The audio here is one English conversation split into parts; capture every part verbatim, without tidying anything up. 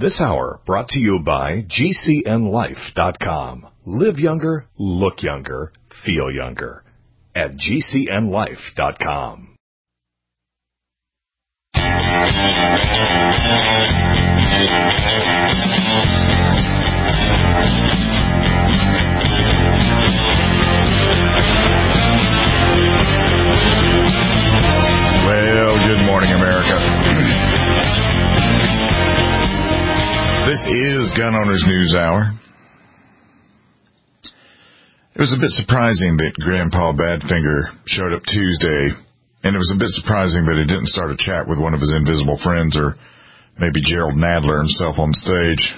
This hour brought to you by G C N life dot com. Live younger, look younger, feel younger at G C N life dot com. Well, good morning, America. This is Gun Owners News Hour. It was a bit surprising that Grandpa Badfinger showed up Tuesday, and it was a bit surprising that he didn't start a chat with one of his invisible friends or maybe Gerald Nadler himself on stage.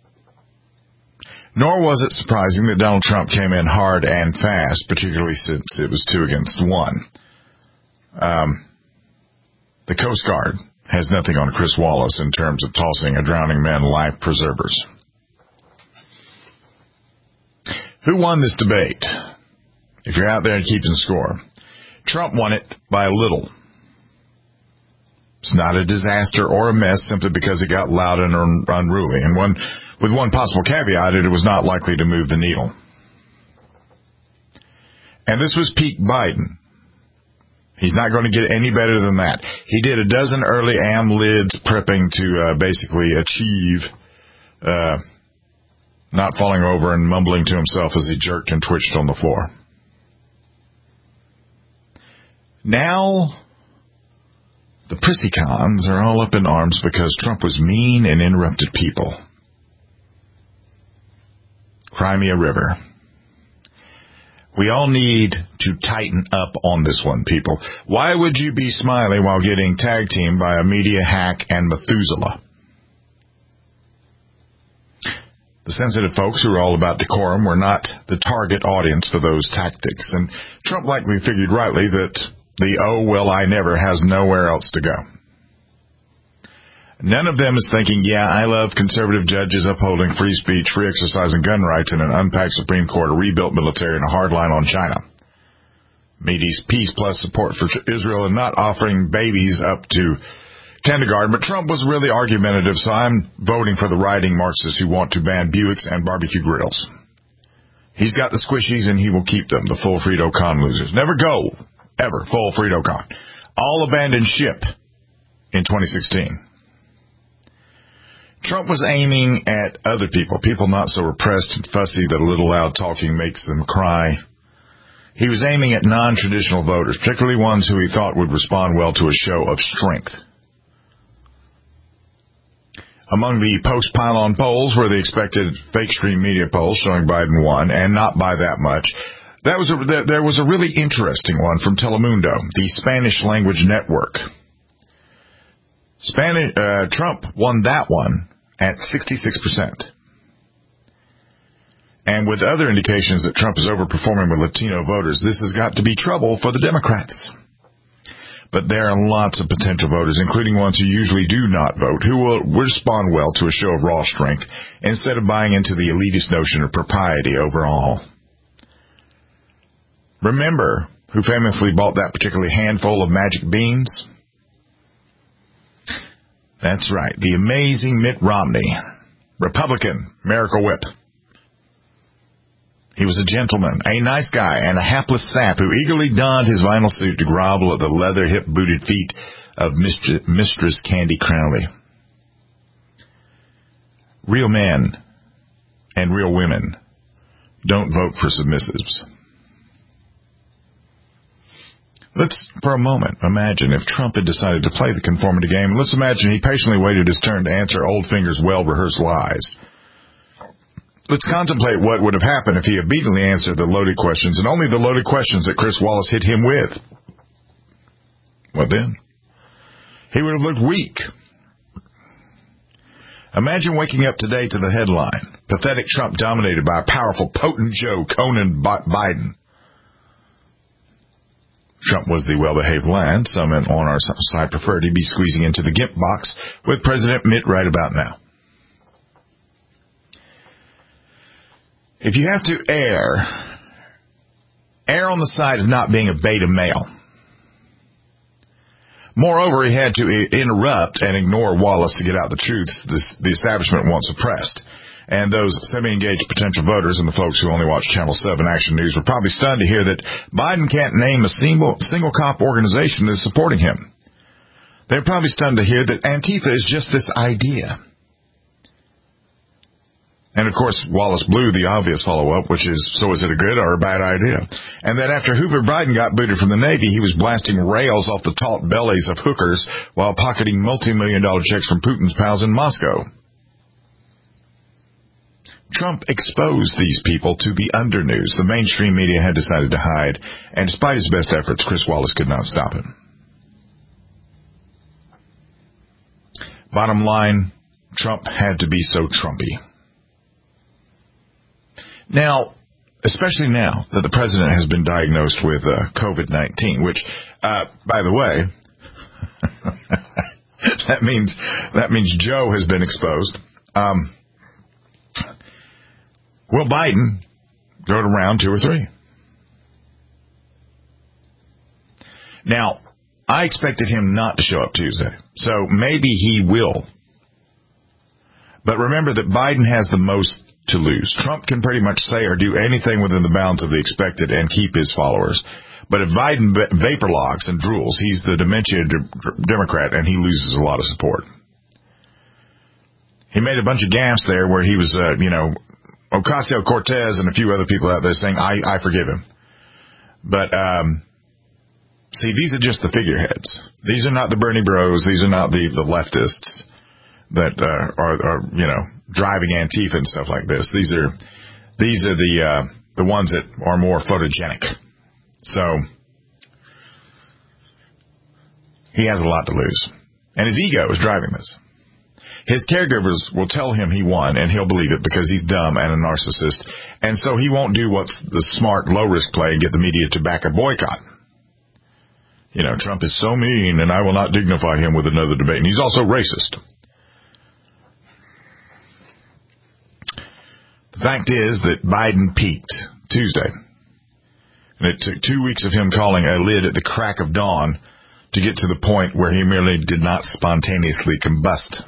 Nor was it surprising that Donald Trump came in hard and fast, particularly since it was two against one. Um, the Coast Guard has nothing on Chris Wallace in terms of tossing a drowning man life preservers. Who won this debate? If you're out there and keeping score, Trump won it by a little. It's not a disaster or a mess simply because it got loud and un- unruly. And one, with one possible caveat, it was not likely to move the needle. And this was peak Biden. He's not going to get any better than that. He did a dozen early am lids prepping to uh, basically achieve uh, not falling over and mumbling to himself as he jerked and twitched on the floor. Now, the prissy-cons are all up in arms because Trump was mean and interrupted people. Cry me a river. We all need to tighten up on this one, people. Why would you be smiling while getting tag teamed by a media hack and Methuselah? The sensitive folks who are all about decorum were not the target audience for those tactics, and Trump likely figured rightly that the oh, well, I never has nowhere else to go. None of them is thinking, yeah, I love conservative judges upholding free speech, free exercise, and gun rights in an unpacked Supreme Court, a rebuilt military, and a hard line on China. Meaty's peace plus support for Israel and not offering babies up to kindergarten. But Trump was really argumentative, so I'm voting for the rioting Marxists who want to ban Buicks and barbecue grills. He's got the squishies, and he will keep them, the full Frito-Con losers. Never go, ever, full Frito-Con. All abandoned ship in twenty sixteen. Trump was aiming at other people, people not so repressed and fussy that a little loud talking makes them cry. He was aiming at non-traditional voters, particularly ones who he thought would respond well to a show of strength. Among the post-pylon polls were the expected fake stream media polls showing Biden won, and not by that much. That was a, there was a really interesting one from Telemundo, the Spanish language network. Spanish, uh, Trump won that one at sixty-six percent. And with other indications that Trump is overperforming with Latino voters, this has got to be trouble for the Democrats. But there are lots of potential voters, including ones who usually do not vote, who will respond well to a show of raw strength instead of buying into the elitist notion of propriety overall. Remember who famously bought that particular handful of magic beans? That's right, the amazing Mitt Romney, Republican, Miracle Whip. He was a gentleman, a nice guy, and a hapless sap who eagerly donned his vinyl suit to grovel at the leather hip-booted feet of Mistress, Mistress Candy Crowley. Real men and real women don't vote for submissives. Let's, for a moment, imagine if Trump had decided to play the conformity game. Let's imagine he patiently waited his turn to answer Oldfinger's well-rehearsed lies. Let's contemplate what would have happened if he obediently answered the loaded questions, and only the loaded questions that Chris Wallace hit him with. What then? He would have looked weak. Imagine waking up today to the headline, Pathetic Trump dominated by a powerful, potent Joe, Conan Biden. Trump was the well-behaved lion. Some on our side preferred he be squeezing into the gimp box with President Mitt right about now. If you have to err, err on the side of not being a beta male. Moreover, he had to interrupt and ignore Wallace to get out the truths this, the establishment once suppressed. And those semi-engaged potential voters and the folks who only watch Channel seven Action News were probably stunned to hear that Biden can't name a single, single cop organization that is supporting him. They're probably stunned to hear that Antifa is just this idea. And, of course, Wallace blew the obvious follow-up, which is, so is it a good or a bad idea? And then after Hoover Biden got booted from the Navy, he was blasting rails off the taut bellies of hookers while pocketing multi-million dollar checks from Putin's pals in Moscow. Trump exposed these people to the undernews. The mainstream media had decided to hide, and despite his best efforts, Chris Wallace could not stop him. Bottom line, Trump had to be so Trumpy. Now, especially now that the president has been diagnosed with uh, COVID nineteen, which, uh, by the way, that means that means Joe has been exposed. Um, will Biden go to round two or three? Now, I expected him not to show up Tuesday, so maybe he will. But remember that Biden has the most to lose. Trump can pretty much say or do anything within the bounds of the expected and keep his followers. But if Biden vapor logs and drools, he's the dementia Democrat, and he loses a lot of support. He made a bunch of gaffes there where he was, uh, you know, Ocasio-Cortez and a few other people out there saying, I, I forgive him. But, um, see, these are just the figureheads. These are not the Bernie bros. These are not the, the leftists that uh, are, are, you know, driving Antifa and stuff like this. These are these are the uh, the ones that are more photogenic. So he has a lot to lose, and his ego is driving this. His caregivers will tell him he won, and he'll believe it because he's dumb and a narcissist, and so he won't do what's the smart, low-risk play and get the media to back a boycott. You know, Trump is so mean, and I will not dignify him with another debate, and he's also racist. The fact is that Biden peaked Tuesday, and it took two weeks of him calling a lid at the crack of dawn to get to the point where he merely did not spontaneously combust.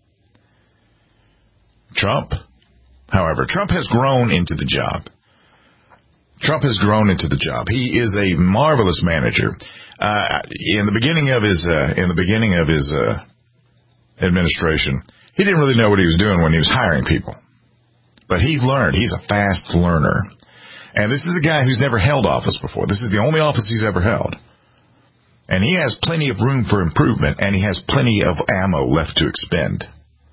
Trump, however, Trump has grown into the job. Trump has grown into the job. He is a marvelous manager. Uh, in the beginning of his uh, in the beginning of his uh, administration, he didn't really know what he was doing when he was hiring people. But he's learned. He's a fast learner. And this is a guy who's never held office before. This is the only office he's ever held. And he has plenty of room for improvement, and he has plenty of ammo left to expend.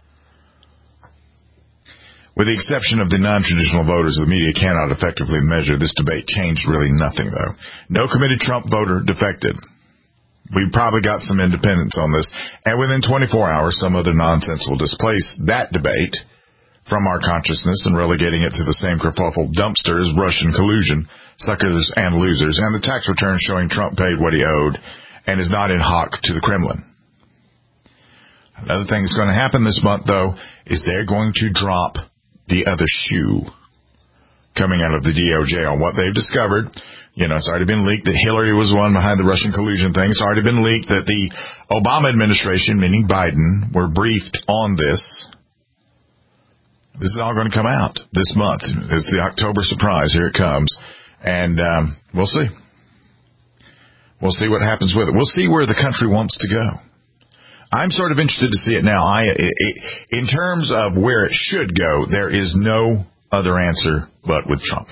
With the exception of the non-traditional voters, the media cannot effectively measure. This debate changed really nothing, though. No committed Trump voter defected. We probably got some independents on this. And within twenty-four hours, some other nonsense will displace that debate from our consciousness and relegating it to the same kerfuffle dumpster as Russian collusion, suckers and losers, and the tax returns showing Trump paid what he owed and is not in hock to the Kremlin. Another thing that's going to happen this month, though, is they're going to drop the other shoe coming out of the D O J on what they've discovered. You know, it's already been leaked that Hillary was the one behind the Russian collusion thing. It's already been leaked that the Obama administration, meaning Biden, were briefed on this. This is all going to come out this month. It's the October surprise. Here it comes. And um, we'll see. We'll see what happens with it. We'll see where the country wants to go. I'm sort of interested to see it now. I, it, it, in terms of where it should go, there is no other answer but with Trump.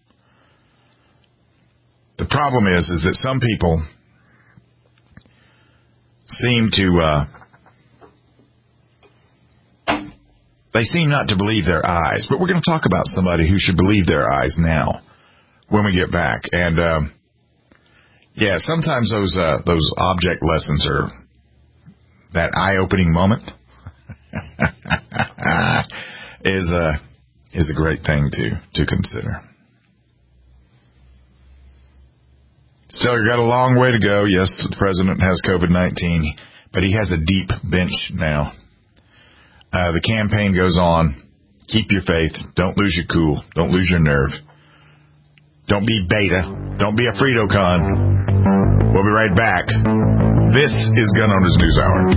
The problem is, is that some people seem to... Uh, They seem not to believe their eyes, but we're going to talk about somebody who should believe their eyes now when we get back. And, um, yeah, sometimes those, uh, those object lessons are that eye-opening moment is, a, is a great thing to, to consider. Still, you've got a long way to go. Yes, the president has COVID nineteen, but he has a deep bench now. Uh, the campaign goes on. Keep your faith. Don't lose your cool. Don't lose your nerve. Don't be beta. Don't be a Frito-Con. We'll be right back. This is Gun Owners News Hour.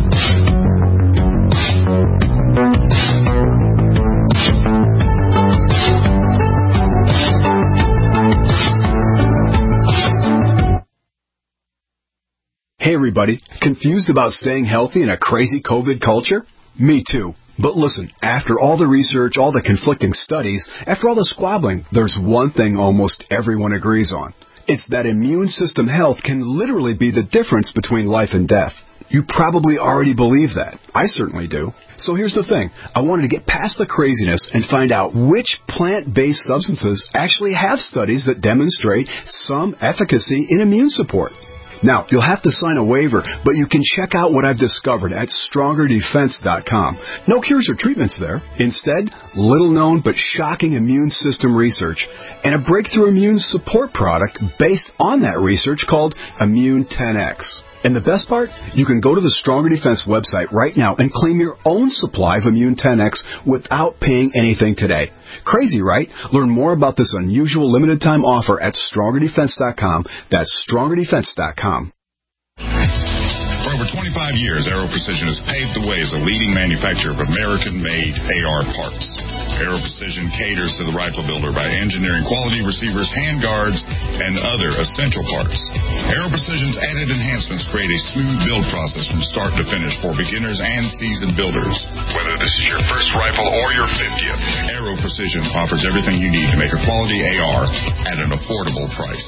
Hey everybody, confused about staying healthy in a crazy COVID culture? Me too. But listen, after all the research, all the conflicting studies, after all the squabbling, there's one thing almost everyone agrees on. It's that immune system health can literally be the difference between life and death. You probably already believe that. I certainly do. So here's the thing. I wanted to get past the craziness and find out which plant-based substances actually have studies that demonstrate some efficacy in immune support. Now, you'll have to sign a waiver, but you can check out what I've discovered at stronger defense dot com. No cures or treatments there. Instead, little-known but shocking immune system research and a breakthrough immune support product based on that research called Immune ten X. And the best part? You can go to the Stronger Defense website right now and claim your own supply of Immune ten X without paying anything today. Crazy, right? Learn more about this unusual limited-time offer at stronger defense dot com. That's stronger defense dot com. For over twenty-five years, Aero Precision has paved the way as a leading manufacturer of American-made A R parts. Aero Precision caters to the rifle builder by engineering quality receivers, handguards, and other essential parts. Aero Precision's added enhancements create a smooth build process from start to finish for beginners and seasoned builders. Whether this is your first rifle or your fiftieth, Aero Precision offers everything you need to make a quality A R at an affordable price.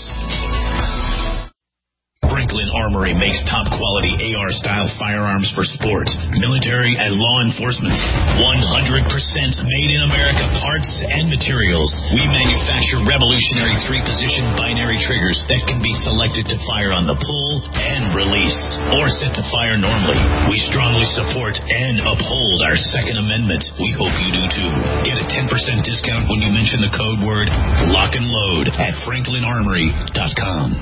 Franklin Armory makes top-quality A R-style firearms for sport, military, and law enforcement. one hundred percent made in America parts and materials. We manufacture revolutionary three-position binary triggers that can be selected to fire on the pull and release, or set to fire normally. We strongly support and uphold our Second Amendment. We hope you do too. Get a ten percent discount when you mention the code word lock and load at franklin armory dot com.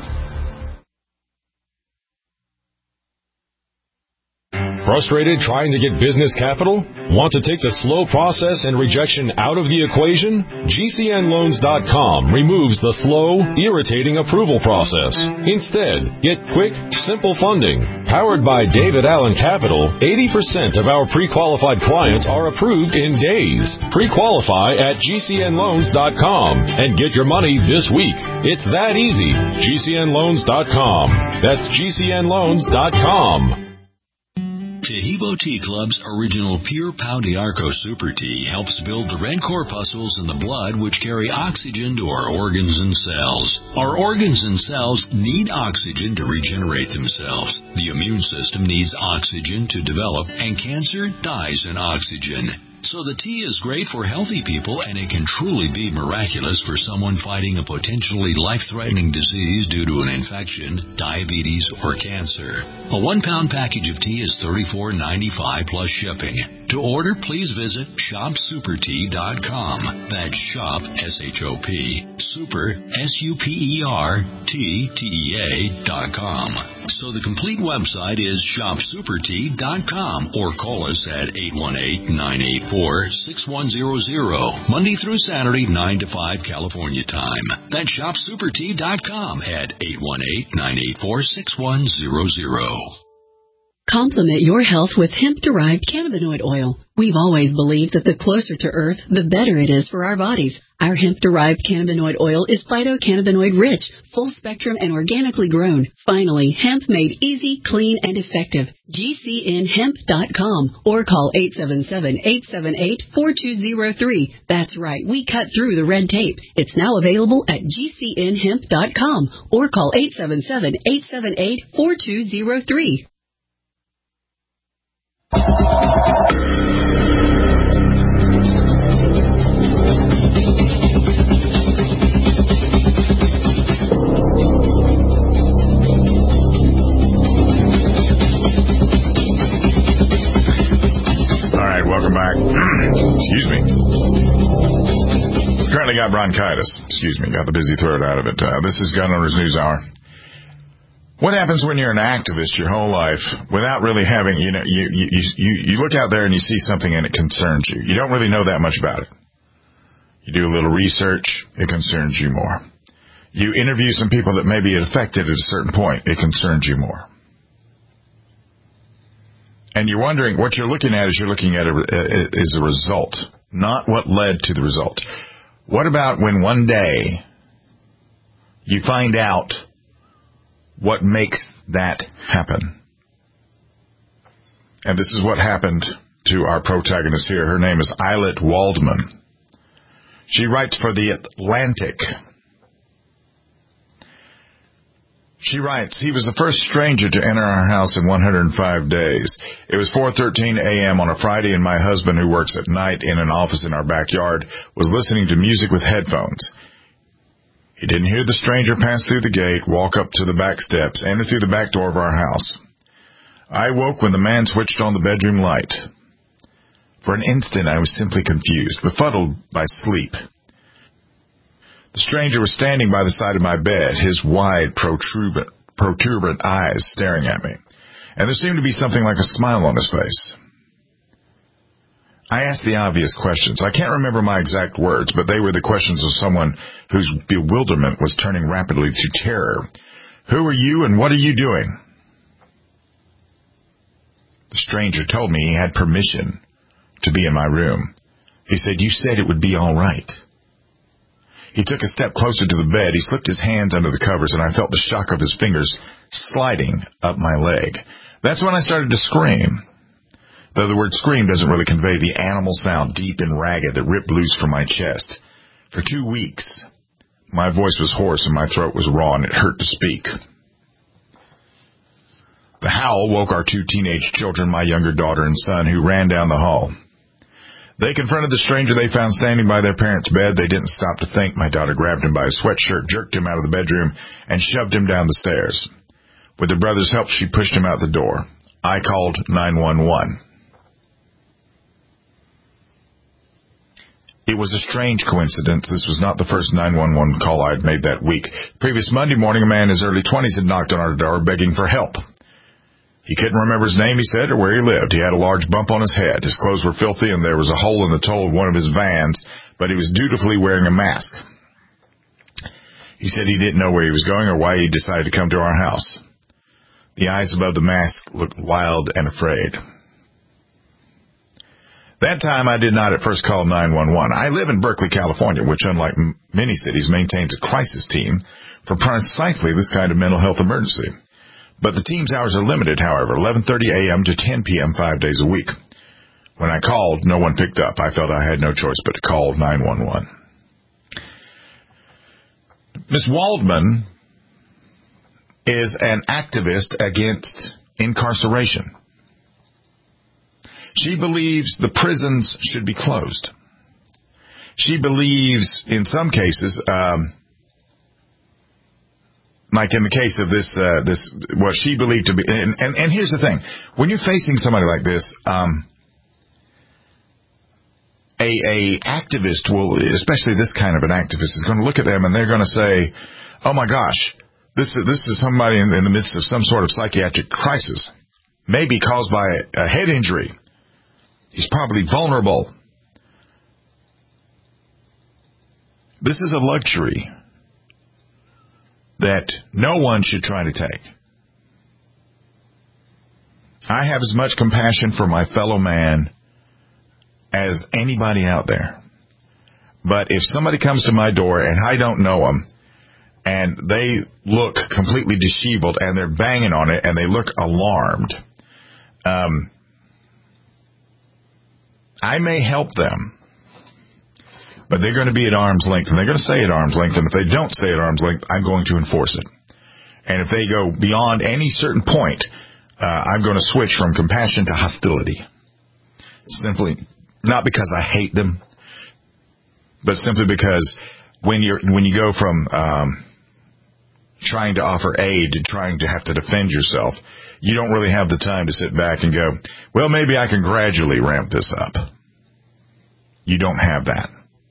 Frustrated trying to get business capital? Want to take the slow process and rejection out of the equation? G C N loans dot com removes the slow, irritating approval process. Instead, get quick, simple funding. Powered by David Allen Capital, eighty percent of our pre-qualified clients are approved in days. Pre-qualify at G C N loans dot com and get your money this week. It's that easy. G C N loans dot com. That's G C N loans dot com. Taheebo Tea Club's original Pure Pau d'Arco Super Tea helps build the red corpuscles in the blood which carry oxygen to our organs and cells. Our organs and cells need oxygen to regenerate themselves. The immune system needs oxygen to develop, and cancer dies in oxygen. So the tea is great for healthy people, and it can truly be miraculous for someone fighting a potentially life-threatening disease due to an infection, diabetes, or cancer. A one-pound package of tea is thirty-four ninety-five plus shipping. To order, please visit shop super tea dot com. That's shop, S H O P, super, S U P E R, T, T E A dot com. So the complete website is shop super tea dot com, or call us at eight one eight, nine eight four, six one zero zero, Monday through Saturday, nine to five California time. That's shop super tea dot com at eight one eight, nine eight four, six one zero zero. Complement your health with hemp-derived cannabinoid oil. We've always believed that the closer to Earth, the better it is for our bodies. Our hemp-derived cannabinoid oil is phytocannabinoid-rich, full-spectrum, and organically grown. Finally, hemp made easy, clean, and effective. G C N hemp dot com or call eight seven seven, eight seven eight, four two zero three. That's right, we cut through the red tape. It's now available at G C N hemp dot com or call eight seven seven, eight seven eight, four two zero three. Welcome back. Excuse me. Currently got bronchitis. Excuse me. Got the busy throat out of it. Uh, this is Gun Owners News Hour. What happens when you're an activist your whole life without really having, you know, you, you, you, you look out there and you see something and it concerns you. You don't really know that much about it. You do a little research, it concerns you more. You interview some people that may be affected at a certain point, it concerns you more. And you're wondering, what you're looking at is you're looking at a, is a result, not what led to the result. What about when one day you find out what makes that happen? And this is what happened to our protagonist here. Her name is Eilert Waldman. She writes for The Atlantic. She writes, he was the first stranger to enter our house in one hundred five days. It was four thirteen a.m. on a Friday, and my husband, who works at night in an office in our backyard, was listening to music with headphones. He didn't hear the stranger pass through the gate, walk up to the back steps, enter through the back door of our house. I woke when the man switched on the bedroom light. For an instant, I was simply confused, befuddled by sleep. The stranger was standing by the side of my bed, his wide, protuberant, protuberant eyes staring at me, and there seemed to be something like a smile on his face. I asked the obvious questions. I can't remember my exact words, but they were the questions of someone whose bewilderment was turning rapidly to terror. Who are you, and what are you doing? The stranger told me he had permission to be in my room. He said, you said it would be all right. He took a step closer to the bed. He slipped his hands under the covers, and I felt the shock of his fingers sliding up my leg. That's when I started to scream, though the word scream doesn't really convey the animal sound, deep and ragged, that ripped loose from my chest. For two weeks, my voice was hoarse and my throat was raw, and it hurt to speak. The howl woke our two teenage children, my younger daughter and son, who ran down the hall. They confronted the stranger they found standing by their parents' bed. They didn't stop to think. My daughter grabbed him by his sweatshirt, jerked him out of the bedroom, and shoved him down the stairs. With her brother's help, she pushed him out the door. I called nine one one. It was a strange coincidence. This was not the first nine one one call I had made that week. The previous Monday morning, a man in his early twenties had knocked on our door begging for help. He couldn't remember his name, he said, or where he lived. He had a large bump on his head. His clothes were filthy, and there was a hole in the toe of one of his vans, but he was dutifully wearing a mask. He said he didn't know where he was going or why he decided to come to our house. The eyes above the mask looked wild and afraid. That time, I did not at first call nine one one. I live in Berkeley, California, which, unlike m- many cities, maintains a crisis team for precisely this kind of mental health emergency. But the team's hours are limited, however, eleven thirty a.m. to ten p.m. five days a week. When I called, no one picked up. I felt I had no choice but to call nine one one. Miss Waldman is an activist against incarceration. She believes the prisons should be closed. She believes, in some cases, um, like in the case of this, uh, this, what she believed to be, and, and, and here's the thing. When you're facing somebody like this, um, a, a activist will, especially this kind of an activist, is going to look at them and they're going to say, oh my gosh, this, this is somebody in, in the midst of some sort of psychiatric crisis, maybe caused by a, a head injury. He's probably vulnerable. This is a luxury that no one should try to take. I have as much compassion for my fellow man as anybody out there. But if somebody comes to my door and I don't know them, and they look completely disheveled, and they're banging on it, and they look alarmed, um, I may help them. But they're going to be at arm's length, and they're going to say at arm's length, and if they don't say at arm's length, I'm going to enforce it. And if they go beyond any certain point, uh, I'm going to switch from compassion to hostility. Simply, not because I hate them, but simply because when you're when you go from um, trying to offer aid to trying to have to defend yourself, you don't really have the time to sit back and go, well, maybe I can gradually ramp this up. You don't have that.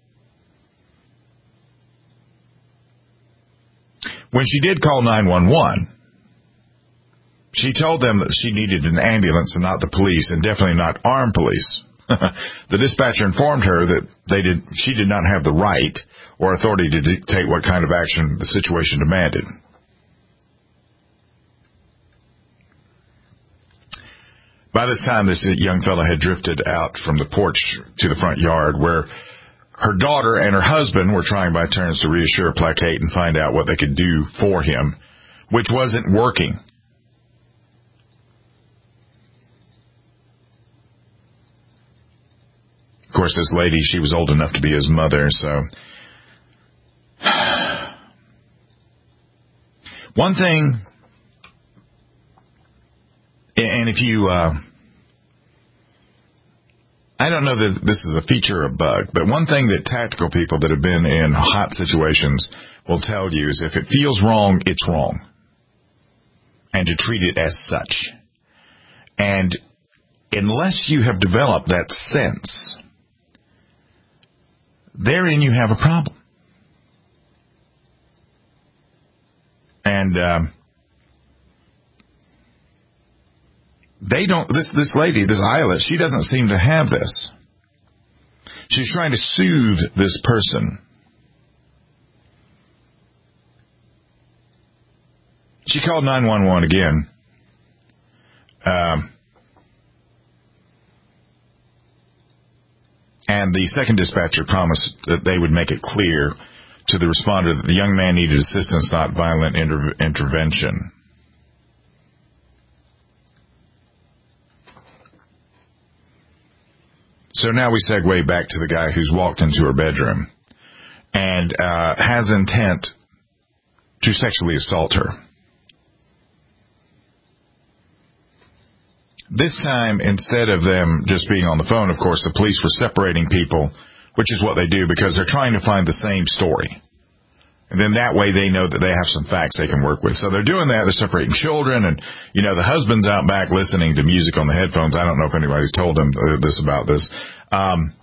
When she did call nine one one, she told them that she needed an ambulance and not the police, and definitely not armed police. The dispatcher informed her that they did, she did not have the right or authority to dictate what kind of action the situation demanded. By this time, this young fellow had drifted out from the porch to the front yard where her daughter and her husband were trying by turns to reassure, placate, and find out what they could do for him, which wasn't working. Of course, this lady, she was old enough to be his mother, so... One thing, and if you... Uh, I don't know that this is a feature or a bug, but one thing that tactical people that have been in hot situations will tell you is if it feels wrong, it's wrong. And to treat it as such. And unless you have developed that sense, therein you have a problem. And um, they don't, this, this lady, this Islet, she doesn't seem to have this. She's trying to soothe this person. She called nine one one again. Um, and the second dispatcher promised that they would make it clear to the responder that the young man needed assistance, not violent inter- intervention. So now we segue back to the guy who's walked into her bedroom and uh, has intent to sexually assault her. This time, instead of them just being on the phone, of course, the police were separating people, which is what they do because they're trying to find the same story. And then that way they know that they have some facts they can work with. So they're doing that. They're separating children. And, you know, the husband's out back listening to music on the headphones. I don't know if anybody's told him this about this. Um,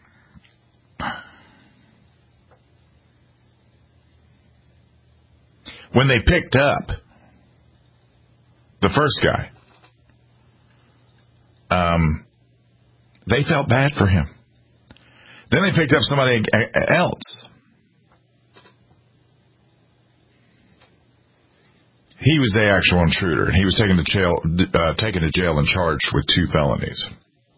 when they picked up the first guy, um, they felt bad for him. Then they picked up somebody else. He was the actual intruder, and he was taken to jail, uh, taken to jail and charged with two felonies.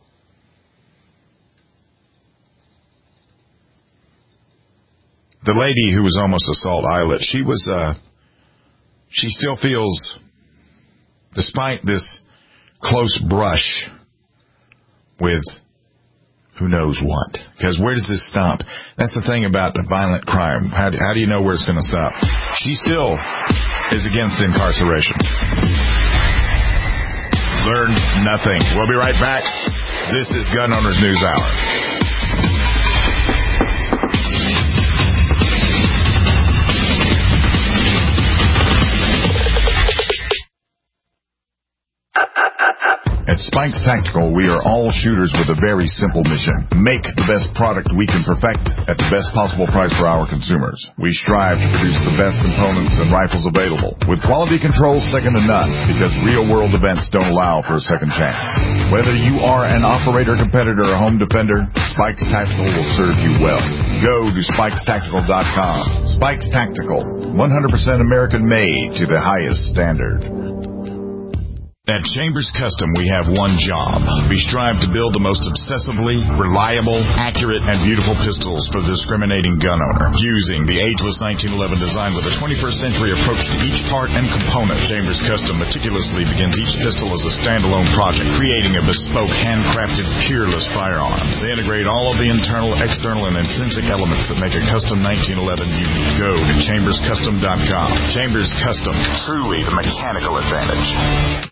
The lady who was almost assault Islet, she was, uh, she still feels, despite this close brush with who knows what. Because where does this stop? That's the thing about the violent crime. How do, how do you know where it's going to stop? She still is against incarceration. Learn nothing. We'll be right back. This is Gun Owners News Hour. At Spikes Tactical, we are all shooters with a very simple mission. Make the best product we can perfect at the best possible price for our consumers. We strive to produce the best components and rifles available, with quality control second to none, because real-world events don't allow for a second chance. Whether you are an operator, competitor, or home defender, Spikes Tactical will serve you well. Go to spikes tactical dot com. Spikes Tactical, one hundred percent American-made to the highest standard. At Chambers Custom, we have one job. We strive to build the most obsessively reliable, accurate, and beautiful pistols for the discriminating gun owner. Using the ageless nineteen eleven design with a twenty-first century approach to each part and component, Chambers Custom meticulously begins each pistol as a standalone project, creating a bespoke, handcrafted, peerless firearm. They integrate all of the internal, external, and intrinsic elements that make a custom nineteen eleven unique. Go to chambers custom dot com. Chambers Custom, truly the mechanical advantage.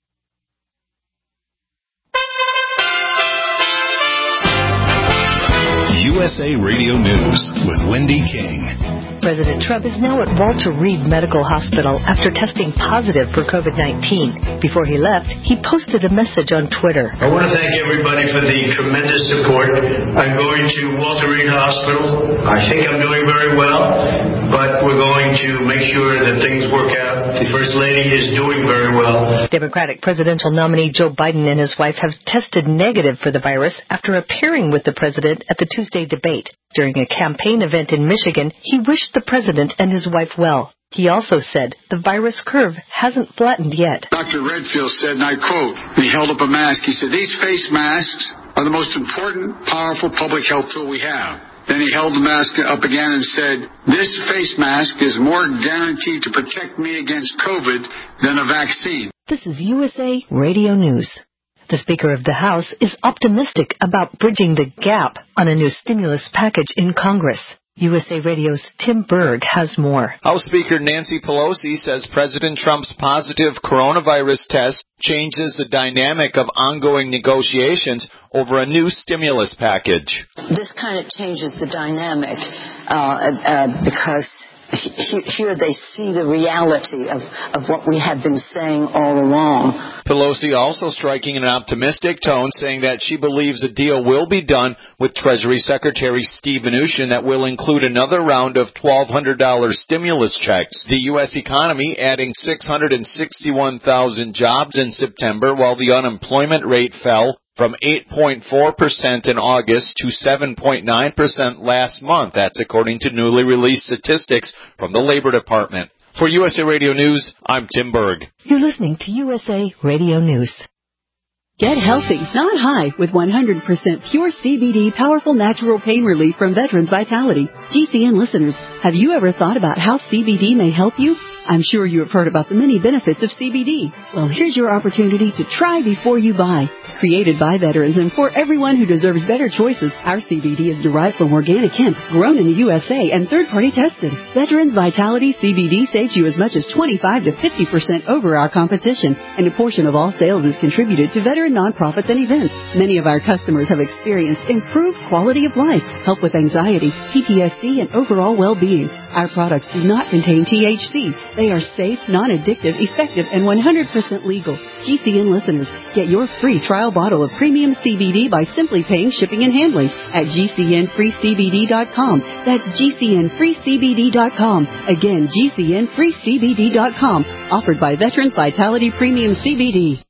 U S A Radio News with Wendy King. President Trump is now at Walter Reed Medical Hospital after testing positive for COVID nineteen. Before he left, he posted a message on Twitter. I want to thank everybody for the tremendous support. I'm going to Walter Reed Hospital. I think I'm doing very well, but we're going to make sure that things work out. The First Lady is doing very well. Democratic presidential nominee Joe Biden and his wife have tested negative for the virus after appearing with the president at the Tuesday debate. During a campaign event in Michigan, he wished the president and his wife well. He also said the virus curve hasn't flattened yet. Doctor Redfield said, and I quote, and he held up a mask, he said, "These face masks are the most important, powerful public health tool we have." Then he held the mask up again and said, "This face mask is more guaranteed to protect me against COVID than a vaccine." This is U S A Radio News. The Speaker of the House is optimistic about bridging the gap on a new stimulus package in Congress. U S A Radio's Tim Berg has more. House Speaker Nancy Pelosi says President Trump's positive coronavirus test changes the dynamic of ongoing negotiations over a new stimulus package. This kind of changes the dynamic uh, uh, because here they see the reality of, of what we have been saying all along. Pelosi also striking an optimistic tone, saying that she believes a deal will be done with Treasury Secretary Steve Mnuchin that will include another round of twelve hundred dollars stimulus checks. The U S economy adding six hundred sixty-one thousand jobs in September, while the unemployment rate fell from eight point four percent in August to seven point nine percent last month. That's according to newly released statistics from the Labor Department. For U S A Radio News, I'm Tim Berg. You're listening to U S A Radio News. Get healthy, not high, with one hundred percent pure C B D powerful natural pain relief from Veterans Vitality. G C N listeners, have you ever thought about how C B D may help you? I'm sure you have heard about the many benefits of C B D. Well, here's your opportunity to try before you buy. Created by veterans and for everyone who deserves better choices, our C B D is derived from organic hemp, grown in the U S A, and third-party tested. Veterans Vitality C B D saves you as much as twenty-five to fifty percent over our competition, and a portion of all sales is contributed to veteran nonprofits and events. Many of our customers have experienced improved quality of life, help with anxiety, P T S D, and overall well-being. Our products do not contain T H C. They are safe, non-addictive, effective, and one hundred percent legal. G C N listeners, get your free trial bottle of premium C B D by simply paying shipping and handling at G C N free C B D dot com. That's G C N free C B D dot com. Again, G C N free C B D dot com. Offered by Veterans Vitality Premium C B D.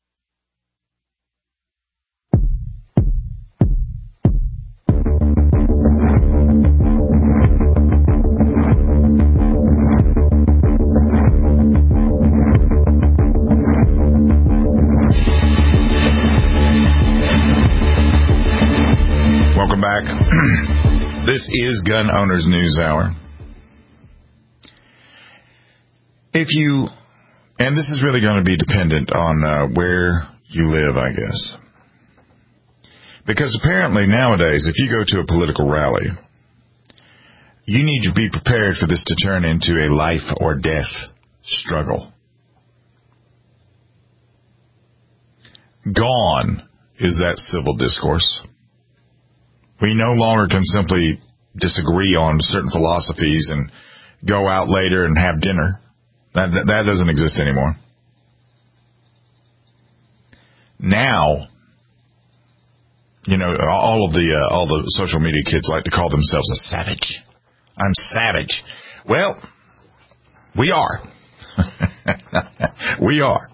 Back. This is Gun Owners News Hour. If you, and this is really going to be dependent on uh, where you live, I guess. Because apparently nowadays, if you go to a political rally, you need to be prepared for this to turn into a life or death struggle. Gone is that civil discourse. We no longer can simply disagree on certain philosophies and go out later and have dinner. That, that, that doesn't exist anymore. Now, you know, all of the uh, all the social media kids like to call themselves a savage. I'm savage. Well, we are. We are.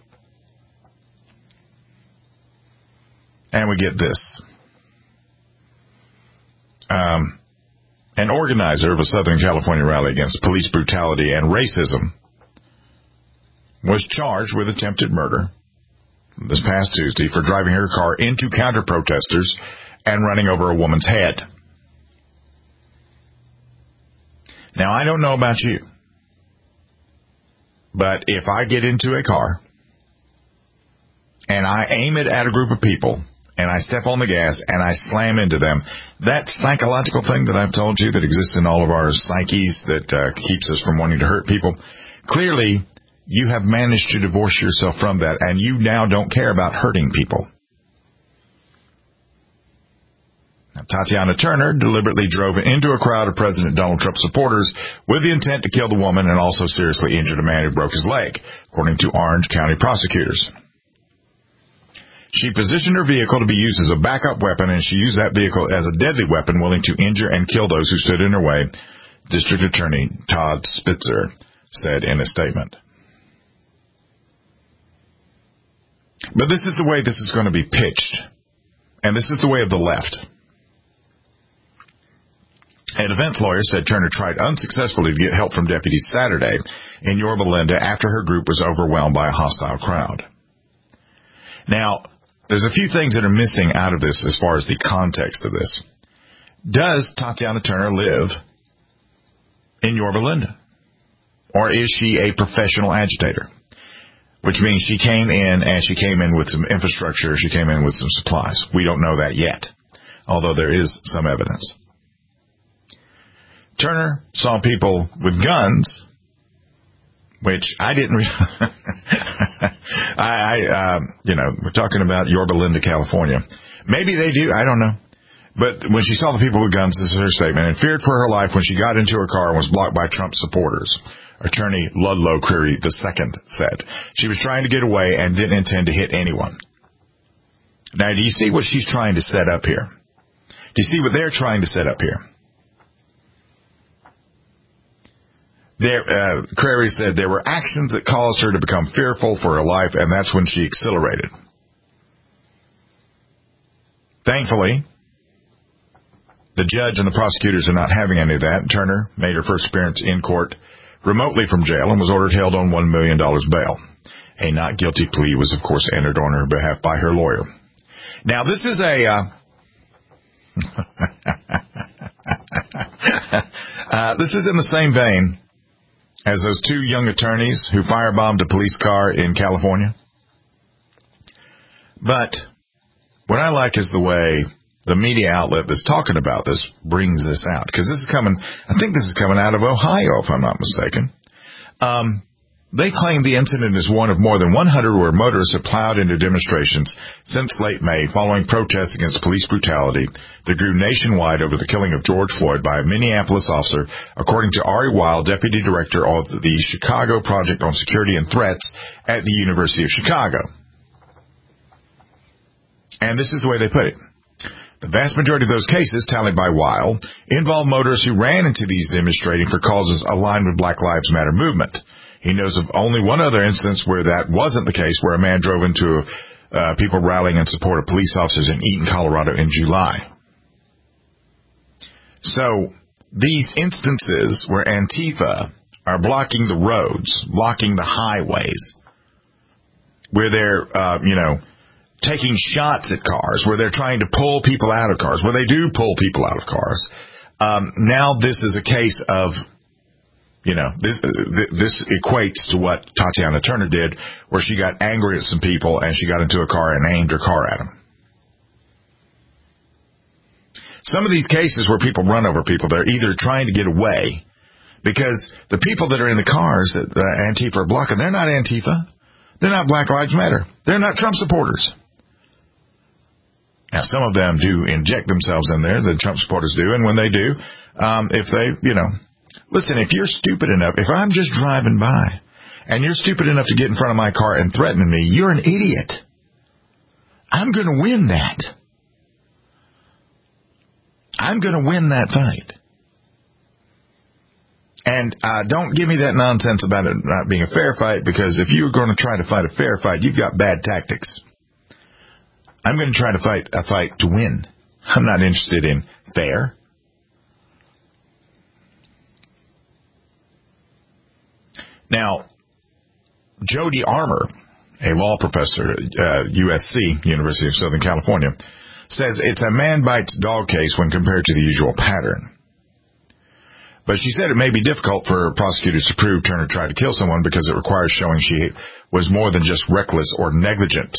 And we get this. Um, an organizer of a Southern California rally against police brutality and racism was charged with attempted murder this past Tuesday for driving her car into counter-protesters and running over a woman's head. Now, I don't know about you, but if I get into a car and I aim it at a group of people and I step on the gas and I slam into them, that psychological thing that I've told you that exists in all of our psyches that uh, keeps us from wanting to hurt people, clearly you have managed to divorce yourself from that, and you now don't care about hurting people. Now, Tatiana Turner deliberately drove into a crowd of President Donald Trump supporters with the intent to kill the woman and also seriously injured a man who broke his leg, according to Orange County prosecutors. She positioned her vehicle to be used as a backup weapon, and she used that vehicle as a deadly weapon, willing to injure and kill those who stood in her way, District Attorney Todd Spitzer said in a statement. But this is the way this is going to be pitched, and this is the way of the left. A defense lawyer said Turner tried unsuccessfully to get help from deputies Saturday in Yorba Linda after her group was overwhelmed by a hostile crowd. Now, there's a few things that are missing out of this as far as the context of this. Does Tatiana Turner live in Yorba Linda? Or is she a professional agitator? Which means she came in and she came in with some infrastructure, she came in with some supplies. We don't know that yet, although there is some evidence. Turner saw people with guns, which I didn't re- I, I uh, you know, we're talking about Yorba Linda, California. Maybe they do, I don't know. But when she saw the people with guns, this is her statement, and feared for her life when she got into her car and was blocked by Trump supporters. Attorney Ludlow Creary the second said. She was trying to get away and didn't intend to hit anyone. Now, do you see what she's trying to set up here? Do you see what they're trying to set up here? There, uh, Creary said there were actions that caused her to become fearful for her life, and that's when she accelerated. Thankfully, the judge and the prosecutors are not having any of that. Turner made her first appearance in court remotely from jail and was ordered held on one million dollars bail. A not guilty plea was, of course, entered on her behalf by her lawyer. Now, this is a... Uh, uh, this is in the same vein as those two young attorneys who firebombed a police car in California. But what I like is the way the media outlet that's talking about this brings this out. Because this is coming, I think this is coming out of Ohio, if I'm not mistaken. Um, they claim the incident is one of more than one hundred where motorists have plowed into demonstrations since late May following protests against police brutality that grew nationwide over the killing of George Floyd by a Minneapolis officer, according to Ari Weil, Deputy Director of the Chicago Project on Security and Threats at the University of Chicago. And this is the way they put it. The vast majority of those cases, tallied by Weil, involve motorists who ran into these demonstrating for causes aligned with Black Lives Matter movement. He knows of only one other instance where that wasn't the case, where a man drove into uh, people rallying in support of police officers in Eaton, Colorado in July. So, these instances where Antifa are blocking the roads, blocking the highways, where they're, uh, you know, taking shots at cars, where they're trying to pull people out of cars, where they do pull people out of cars. Um, now this is a case of, you know, this this equates to what Tatiana Turner did, where she got angry at some people and she got into a car and aimed her car at them. Some of these cases where people run over people, they're either trying to get away because the people that are in the cars that uh, Antifa are blocking, they're not Antifa. They're not Black Lives Matter. They're not Trump supporters. Now, some of them do inject themselves in there, the Trump supporters do, and when they do, um, if they, you know, listen, if you're stupid enough, if I'm just driving by, and you're stupid enough to get in front of my car and threaten me, you're an idiot. I'm going to win that. I'm going to win that fight. And uh, don't give me that nonsense about it not being a fair fight, because if you're going to try to fight a fair fight, you've got bad tactics. I'm going to try to fight a fight to win. I'm not interested in fair. Now, Jody Armour, a law professor at uh, U S C, University of Southern California, says it's a man bites dog case when compared to the usual pattern. But she said it may be difficult for prosecutors to prove Turner tried to kill someone because it requires showing she was more than just reckless or negligent.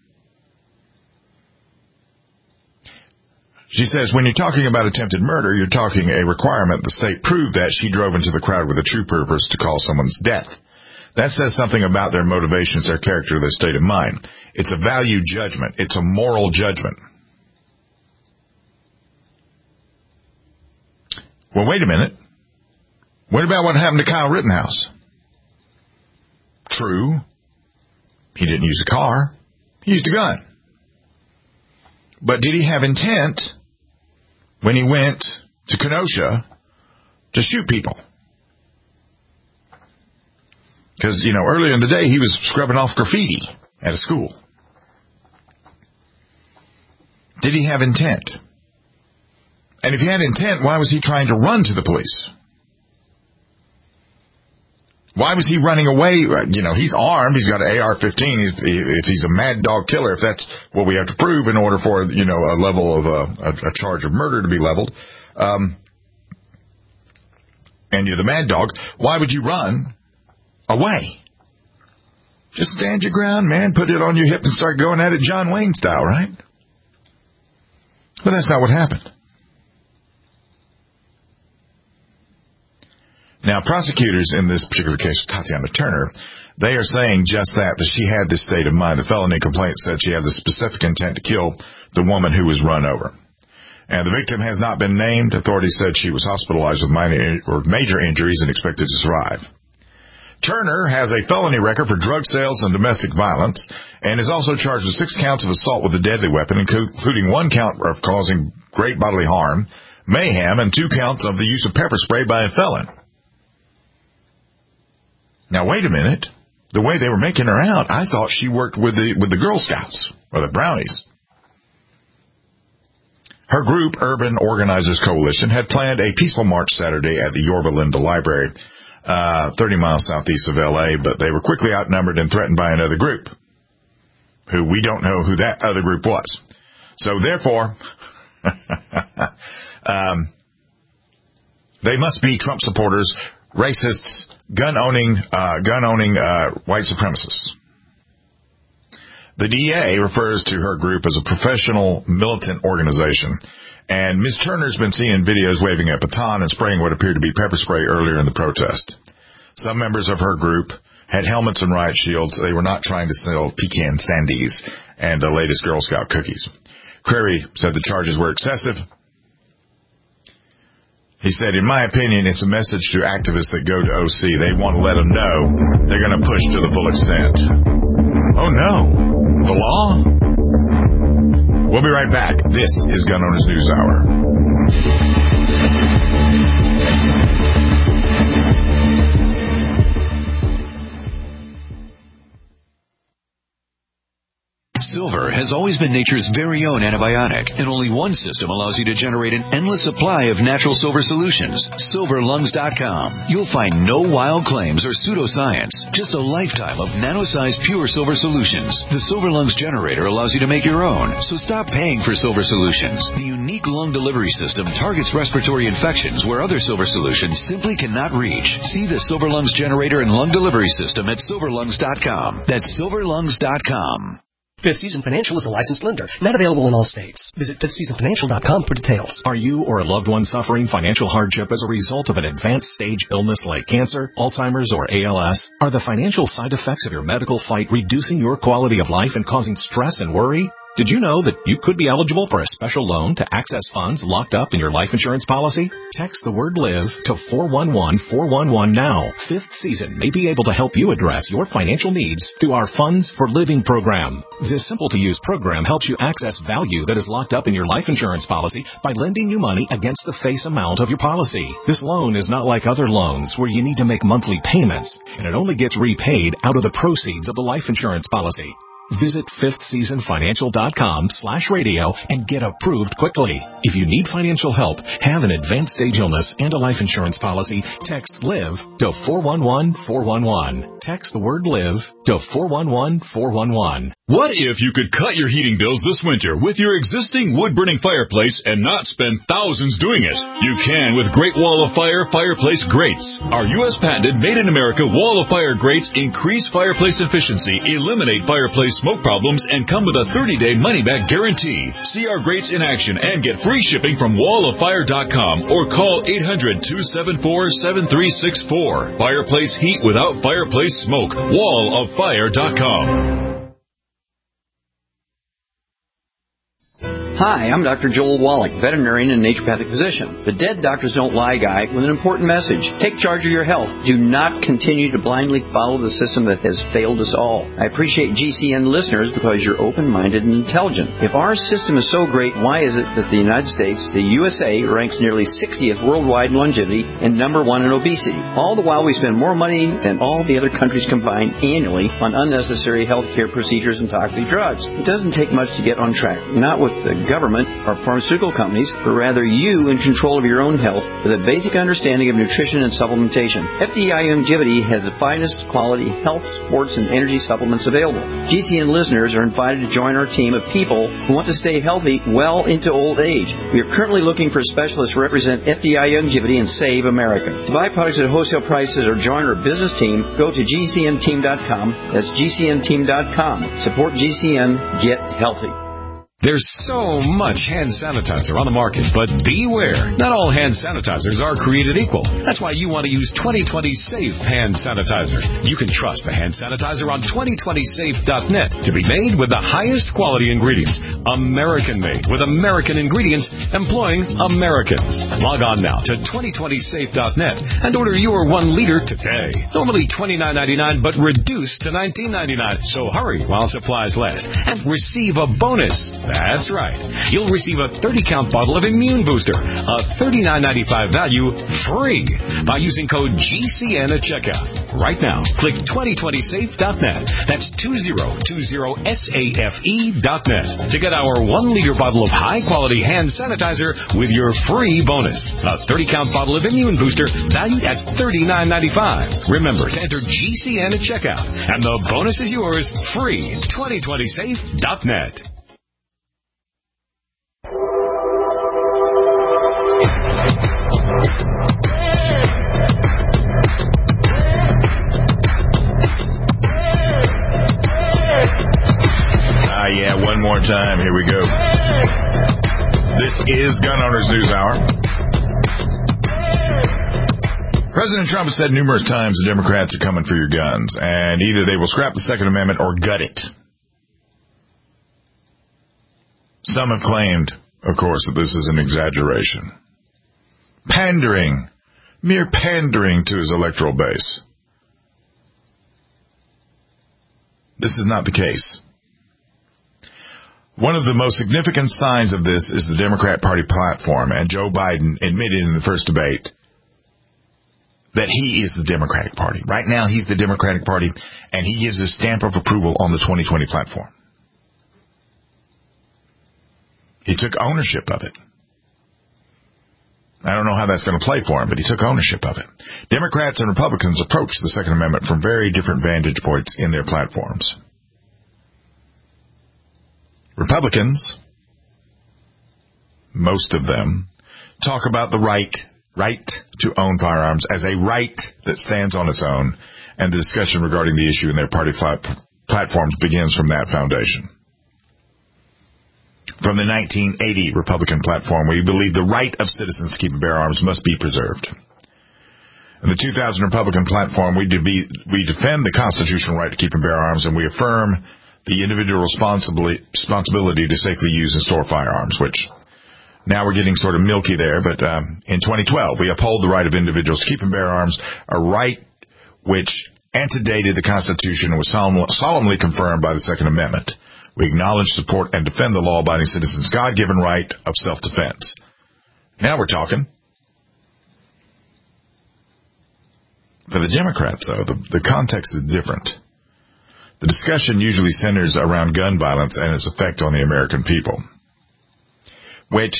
She says, when you're talking about attempted murder, you're talking a requirement the state prove that she drove into the crowd with a true purpose to cause someone's death. That says something about their motivations, their character, their state of mind. It's a value judgment. It's a moral judgment. Well, wait a minute. What about what happened to Kyle Rittenhouse? True. He didn't use a car. He used a gun. But did he have intent when he went to Kenosha to shoot people? Because, you know, earlier in the day, he was scrubbing off graffiti at a school. Did he have intent? And if he had intent, why was he trying to run to the police? Why was he running away? You know, he's armed. He's got an A R fifteen. He's, if he's a mad dog killer, if that's what we have to prove in order for, you know, a level of a, a, a charge of murder to be leveled, um, and you're the mad dog, why would you run away? Just stand your ground, man. Put it on your hip and start going at it John Wayne style, right? But that's not what happened. Now, prosecutors in this particular case, Tatiana Turner, they are saying just that, that she had this state of mind. The felony complaint said she had the specific intent to kill the woman who was run over. And the victim has not been named. Authorities said she was hospitalized with minor or major injuries and expected to survive. Turner has a felony record for drug sales and domestic violence and is also charged with six counts of assault with a deadly weapon, including one count of causing great bodily harm, mayhem, and two counts of the use of pepper spray by a felon. Now, wait a minute. The way they were making her out, I thought she worked with the with the Girl Scouts or the Brownies. Her group, Urban Organizers Coalition, had planned a peaceful march Saturday at the Yorba Linda Library, uh, thirty miles southeast of L A, but they were quickly outnumbered and threatened by another group, who we don't know who that other group was. So, therefore, um, they must be Trump supporters, racists, gun-owning, uh, gun-owning uh, white supremacists. The D A refers to her group as a professional militant organization, and Miz Turner's been seen in videos waving a baton and spraying what appeared to be pepper spray earlier in the protest. Some members of her group had helmets and riot shields. They were not trying to sell pecan sandies and the latest Girl Scout cookies. Crary said the charges were excessive. He said, in my opinion, it's a message to activists that go to O C. They want to let them know they're going to push to the full extent. Oh, no. The law? We'll be right back. This is Gun Owners News Hour. Silver has always been nature's very own antibiotic, and only one system allows you to generate an endless supply of natural silver solutions. silver lungs dot com. You'll find no wild claims or pseudoscience, just a lifetime of nano-sized pure silver solutions. The Silver Lungs generator allows you to make your own, so stop paying for silver solutions. The unique lung delivery system targets respiratory infections where other silver solutions simply cannot reach. See the Silver Lungs generator and lung delivery system at silver lungs dot com. That's silver lungs dot com. Fifth Season Financial is a licensed lender, not available in all states. Visit fifth season financial dot com for details. Are you or a loved one suffering financial hardship as a result of an advanced stage illness like cancer, Alzheimer's, or A L S? Are the financial side effects of your medical fight reducing your quality of life and causing stress and worry? Did you know that you could be eligible for a special loan to access funds locked up in your life insurance policy? Text the word LIVE to four one one four one one now. Fifth Season may be able to help you address your financial needs through our Funds for Living program. This simple-to-use program helps you access value that is locked up in your life insurance policy by lending you money against the face amount of your policy. This loan is not like other loans where you need to make monthly payments, and it only gets repaid out of the proceeds of the life insurance policy. Visit fifth season financial dot com slash radio and get approved quickly. If you need financial help, have an advanced stage illness, and a life insurance policy, text LIVE to four one one four one one. Text the word LIVE to four one one four one one. What if you could cut your heating bills this winter with your existing wood-burning fireplace and not spend thousands doing it? You can with Great Wall of Fire Fireplace Grates. Our U S patented made-in-America Wall of Fire grates increase fireplace efficiency, eliminate fireplace smoke problems, and come with a thirty-day money-back guarantee. See our grates in action and get free shipping from wall of fire dot com or call eight hundred two seven four seven three six four. Fireplace heat without fireplace smoke. wall of fire dot com. Hi, I'm Doctor Joel Wallach, veterinarian and naturopathic physician. The Dead Doctors Don't Lie guy with an important message. Take charge of your health. Do not continue to blindly follow the system that has failed us all. I appreciate G C N listeners because you're open-minded and intelligent. If our system is so great, why is it that the United States, the U S A, ranks nearly sixtieth worldwide in longevity and number one in obesity? All the while we spend more money than all the other countries combined annually on unnecessary health care procedures and toxic drugs. It doesn't take much to get on track. Not with the government or pharmaceutical companies, but rather you in control of your own health with a basic understanding of nutrition and supplementation. F D I Longevity has the finest quality health, sports, and energy supplements available. G C N listeners are invited to join our team of people who want to stay healthy well into old age. We are currently looking for specialists to represent F D I Longevity and Save America. To buy products at wholesale prices or join our business team, go to G C N team dot com. That's G C N team dot com. Support G C N. Get healthy. There's so much hand sanitizer on the market, but beware. Not all hand sanitizers are created equal. That's why you want to use twenty twenty Safe Hand Sanitizer. You can trust the hand sanitizer on twenty twenty safe dot net to be made with the highest quality ingredients. American-made with American ingredients employing Americans. Log on now to twenty twenty safe dot net and order your one liter today. Normally twenty-nine ninety-nine, but reduced to nineteen ninety-nine. So hurry while supplies last and receive a bonus. That's right. You'll receive a thirty count bottle of Immune Booster, a thirty-nine ninety-five value, free by using code G C N at checkout. Right now, click twenty twenty safe dot net. That's twenty twenty safe dot net to get our one liter bottle of high-quality hand sanitizer with your free bonus. A thirty count bottle of Immune Booster valued at thirty-nine ninety-five. Remember to enter G C N at checkout, and the bonus is yours free. twenty twenty safe dot net. Ah, yeah, one more time. Here we go. This is Gun Owners News Hour. President Trump has said numerous times the Democrats are coming for your guns, and either they will scrap the Second Amendment or gut it. Some have claimed, of course, that this is an exaggeration. Pandering, mere pandering to his electoral base. This is not the case. One of the most significant signs of this is the Democrat Party platform, and Joe Biden admitted in the first debate that he is the Democratic Party. Right now, he's the Democratic Party, and he gives his stamp of approval on the twenty twenty platform. He took ownership of it. I don't know how that's going to play for him, but he took ownership of it. Democrats and Republicans approach the Second Amendment from very different vantage points in their platforms. Republicans, most of them, talk about the right, right to own firearms as a right that stands on its own, and the discussion regarding the issue in their party plat- platforms begins from that foundation. From the nineteen eighty Republican platform, we believe the right of citizens to keep and bear arms must be preserved. In the two thousand Republican platform, we, de- we defend the constitutional right to keep and bear arms, and we affirm the individual responsibility, responsibility to safely use and store firearms, which now we're getting sort of milky there, but um, in twenty twelve, we uphold the right of individuals to keep and bear arms, a right which antedated the Constitution and was solemn- solemnly confirmed by the Second Amendment. We acknowledge, support, and defend the law-abiding citizens' God-given right of self-defense. Now we're talking. For the Democrats, though, the, the context is different. The discussion usually centers around gun violence and its effect on the American people, which,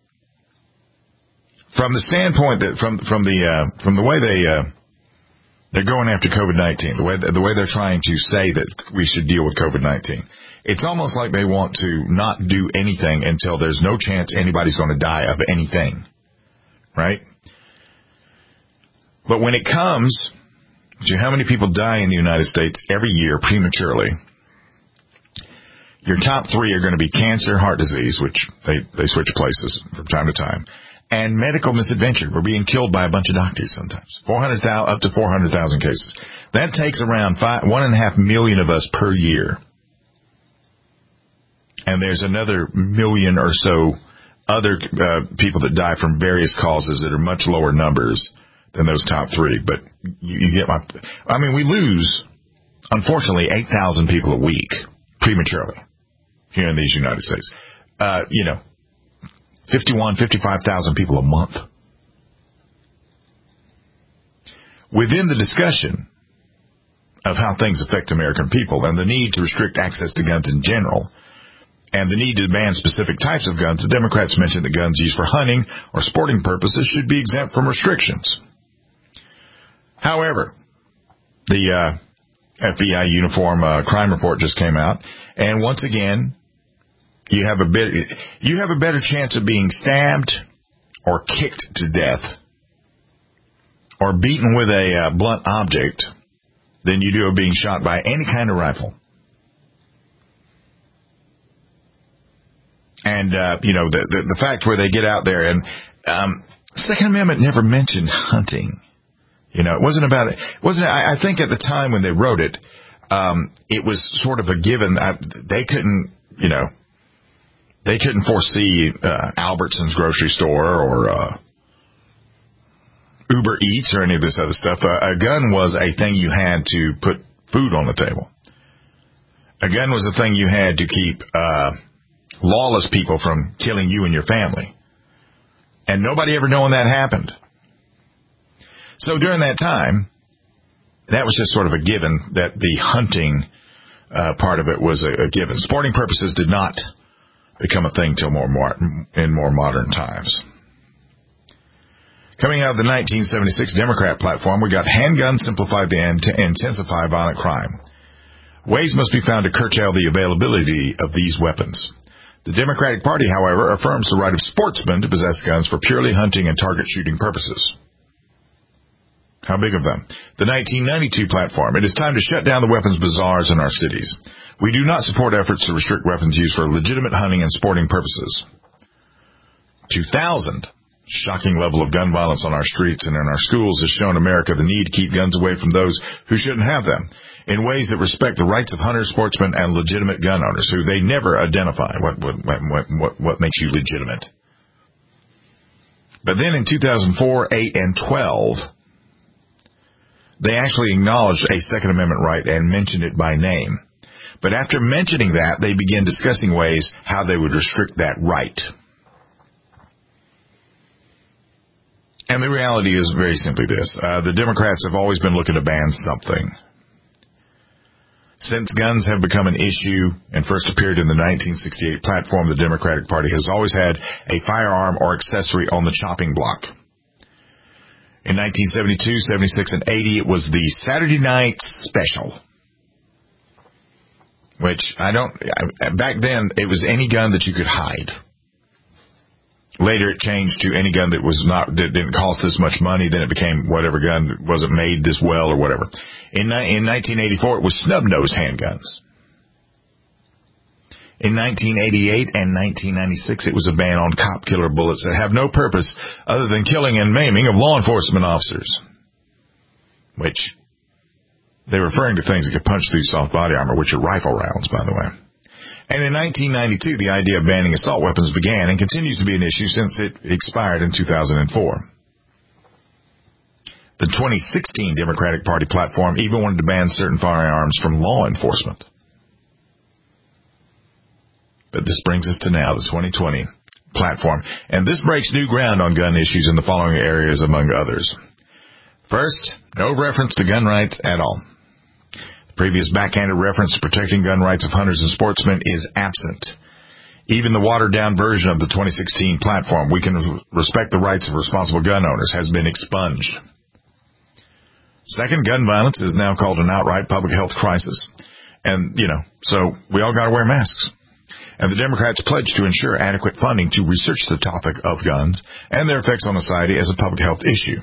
from the standpoint that from from the uh, from the way they uh, they're going after COVID nineteen, the way the way they're trying to say that we should deal with COVID nineteen, it's almost like they want to not do anything until there's no chance anybody's going to die of anything, right? But when it comes to how many people die in the United States every year prematurely, your top three are going to be cancer, heart disease, which they, they switch places from time to time, and medical misadventure. We're being killed by a bunch of doctors sometimes. four hundred thousand, up to four hundred thousand cases. That takes around five, one and a half million of us per year. And there's another million or so other uh, people that die from various causes that are much lower numbers than those top three. But you, you get my, I mean, we lose, unfortunately, eight thousand people a week prematurely here in these United States. Uh, you know, fifty-one, fifty-five thousand people a month. Within the discussion of how things affect American people and the need to restrict access to guns in general, and the need to ban specific types of guns, the Democrats mentioned that guns used for hunting or sporting purposes should be exempt from restrictions. However, the uh, F B I uniform uh, crime report just came out, and once again, you have a bit, you have a better chance of being stabbed or kicked to death or beaten with a uh, blunt object than you do of being shot by any kind of rifle. And, uh, you know, the, the the fact where they get out there and um, Second Amendment never mentioned hunting. You know, it wasn't about it. Wasn't I, I think at the time when they wrote it, um, it was sort of a given. I, they couldn't, you know, they couldn't foresee uh, Albertsons grocery store or uh, Uber Eats or any of this other stuff. Uh, a gun was a thing you had to put food on the table. A gun was a thing you had to keep uh, lawless people from killing you and your family. And nobody ever knowing that happened. So during that time, that was just sort of a given that the hunting uh, part of it was a, a given. Sporting purposes did not become a thing till more, more in more modern times. Coming out of the nineteen seventy-six Democrat platform, we got handguns simplified and to intensify violent crime. Ways must be found to curtail the availability of these weapons. The Democratic Party, however, affirms the right of sportsmen to possess guns for purely hunting and target shooting purposes. How big of them? The nineteen ninety-two platform. It is time to shut down the weapons bazaars in our cities. We do not support efforts to restrict weapons used for legitimate hunting and sporting purposes. two thousand. Shocking level of gun violence on our streets and in our schools has shown America the need to keep guns away from those who shouldn't have them in ways that respect the rights of hunters, sportsmen, and legitimate gun owners who they never identify. What, what, what, what, what makes you legitimate? But then in two thousand four, eight, and twelve, they actually acknowledged a Second Amendment right and mentioned it by name. But after mentioning that, they began discussing ways how they would restrict that right. And the reality is very simply this. Uh, the Democrats have always been looking to ban something. Since guns have become an issue and first appeared in the nineteen sixty-eight platform, the Democratic Party has always had a firearm or accessory on the chopping block. In nineteen seventy-two, seventy-six, and eighty, it was the Saturday Night Special. Which I don't, back then, it was any gun that you could hide. Later it changed to any gun that was not, that didn't cost this much money. Then it became whatever gun wasn't made this well or whatever. In, in nineteen eighty-four, it was snub-nosed handguns. In nineteen eighty-eight and nineteen ninety-six, it was a ban on cop killer bullets that have no purpose other than killing and maiming of law enforcement officers. Which, they're referring to things that could punch through soft body armor, which are rifle rounds, by the way. And in nineteen ninety-two, the idea of banning assault weapons began and continues to be an issue since it expired in two thousand four. The twenty sixteen Democratic Party platform even wanted to ban certain firearms from law enforcement. But this brings us to now, the twenty twenty platform. And this breaks new ground on gun issues in the following areas, among others. First, no reference to gun rights at all. The previous backhanded reference to protecting gun rights of hunters and sportsmen is absent. Even the watered-down version of the twenty sixteen platform, we can respect the rights of responsible gun owners, has been expunged. Second, gun violence is now called an outright public health crisis. And, you know, so we all got to wear masks. And the Democrats pledged to ensure adequate funding to research the topic of guns and their effects on society as a public health issue.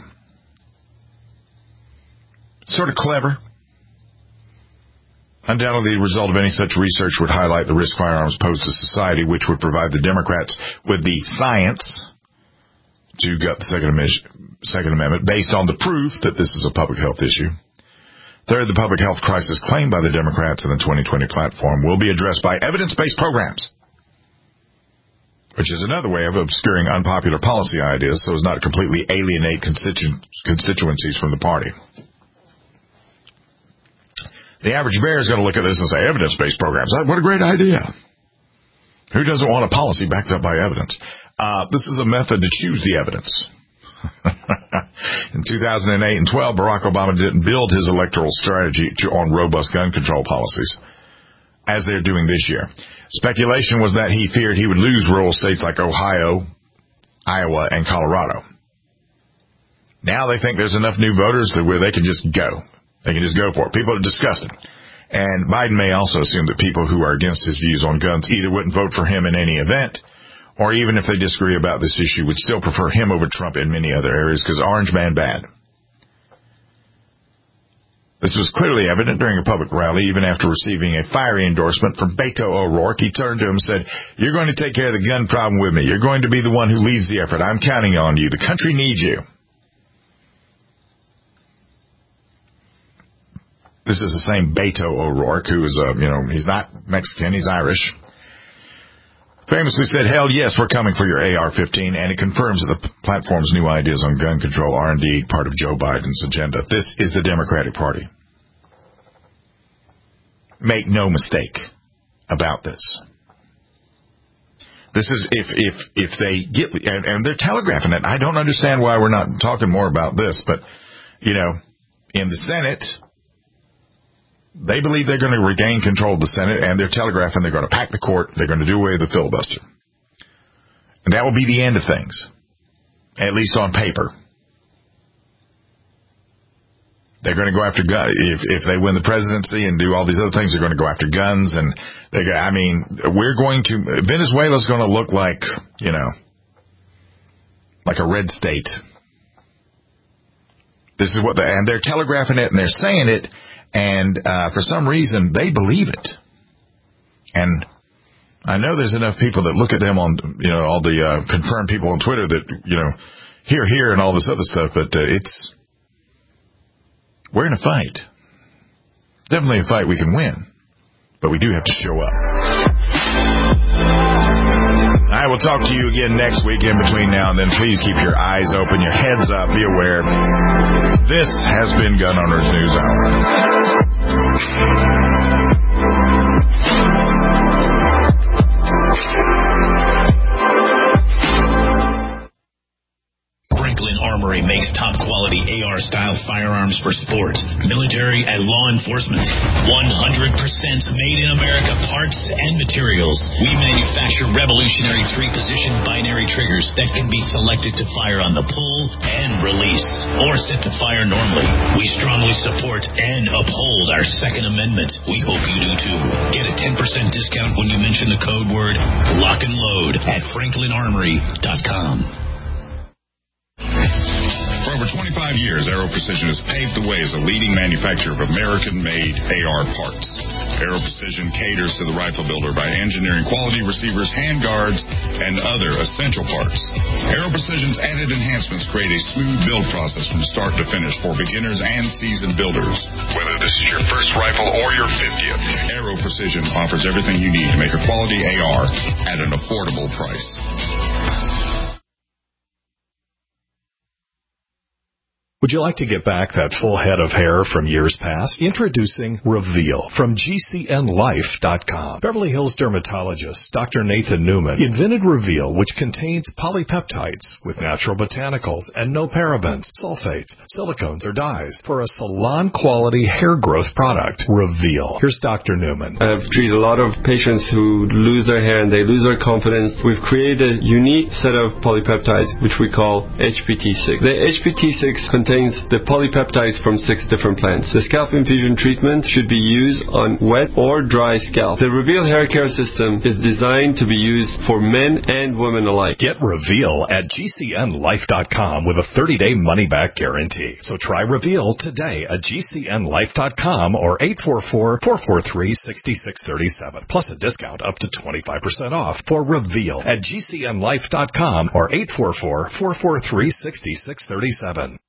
Sort of clever. Undoubtedly, the result of any such research would highlight the risk firearms pose to society, which would provide the Democrats with the science to gut the Second Amendment based on the proof that this is a public health issue. Third, the public health crisis claimed by the Democrats in the twenty twenty platform will be addressed by evidence-based programs, which is another way of obscuring unpopular policy ideas so as not to completely alienate constitu- constituencies from the party. The average bear is going to look at this and say, evidence-based programs, what a great idea. Who doesn't want a policy backed up by evidence? Uh, this is a method to choose the evidence. In two thousand eight and twelve, Barack Obama didn't build his electoral strategy to, on robust gun control policies. as they're doing this year. Speculation was that he feared he would lose rural states like Ohio, Iowa, and Colorado. Now they think there's enough new voters to where they can just go. They can just go for it. People are disgusted. And Biden may also assume that people who are against his views on guns either wouldn't vote for him in any event, or even if they disagree about this issue, would still prefer him over Trump in many other areas because orange man bad. This was clearly evident during a public rally. Even after receiving a fiery endorsement from Beto O'Rourke, he turned to him and said, "You're going to take care of the gun problem with me. You're going to be the one who leads the effort. I'm counting on you. The country needs you." This is the same Beto O'Rourke who is, uh, you know, he's not Mexican, he's Irish. Famously said, "Hell yes, we're coming for your A R fifteen," and it confirms that the platform's new ideas on gun control are indeed part of Joe Biden's agenda. This is the Democratic Party. Make no mistake about this. This is if if if they get, and, and they're telegraphing it. I don't understand why we're not talking more about this, but you know, in the Senate, they believe they're going to regain control of the Senate, and they're telegraphing they're going to pack the court, they're going to do away with the filibuster. And that will be the end of things, at least on paper. They're going to go after guns. If, if they win the presidency and do all these other things, they're going to go after guns. And they go, I mean, we're going to, Venezuela's going to look like, you know, like a red state. This is what they, and they're telegraphing it and they're saying it. And uh, for some reason, they believe it. And I know there's enough people that look at them on, you know, all the uh, confirmed people on Twitter that, you know, here, here, and all this other stuff. But uh, it's, we're in a fight. Definitely a fight we can win. But we do have to show up. I will talk to you again next week. In between now and then, please keep your eyes open, your heads up, be aware. This has been Gun Owners News Hour. Franklin Armory makes top quality A R style firearms for sports, military, and law enforcement. one hundred percent made in America parts and materials. We manufacture revolutionary three position binary triggers that can be selected to fire on the pull and release, or set to fire normally. We strongly support and uphold our Second Amendment. We hope you do too. Get a ten percent discount when you mention the code word lock and load at franklin armory dot com. For over twenty-five years, Aero Precision has paved the way as a leading manufacturer of American-made A R parts. Aero Precision caters to the rifle builder by engineering quality receivers, handguards, and other essential parts. Aero Precision's added enhancements create a smooth build process from start to finish for beginners and seasoned builders. Whether this is your first rifle or your fiftieth, Aero Precision offers everything you need to make a quality A R at an affordable price. Would you like to get back that full head of hair from years past? Introducing Reveal from G C N life dot com. Beverly Hills dermatologist Doctor Nathan Newman invented Reveal, which contains polypeptides with natural botanicals and no parabens, sulfates, silicones, or dyes for a salon-quality hair growth product. Reveal. Here's Doctor Newman. I've treated a lot of patients who lose their hair and they lose their confidence. We've created a unique set of polypeptides, which we call H P T six. The H P T six contains contains the polypeptides from six different plants. The scalp infusion treatment should be used on wet or dry scalp. The Reveal hair care system is designed to be used for men and women alike. Get Reveal at G C N life dot com with a thirty day money-back guarantee. So try Reveal today at G C N life dot com or eight four four, four four three, six six three seven. Plus a discount up to twenty-five percent off for Reveal at G C N life dot com or eight four four, four four three, six six three seven.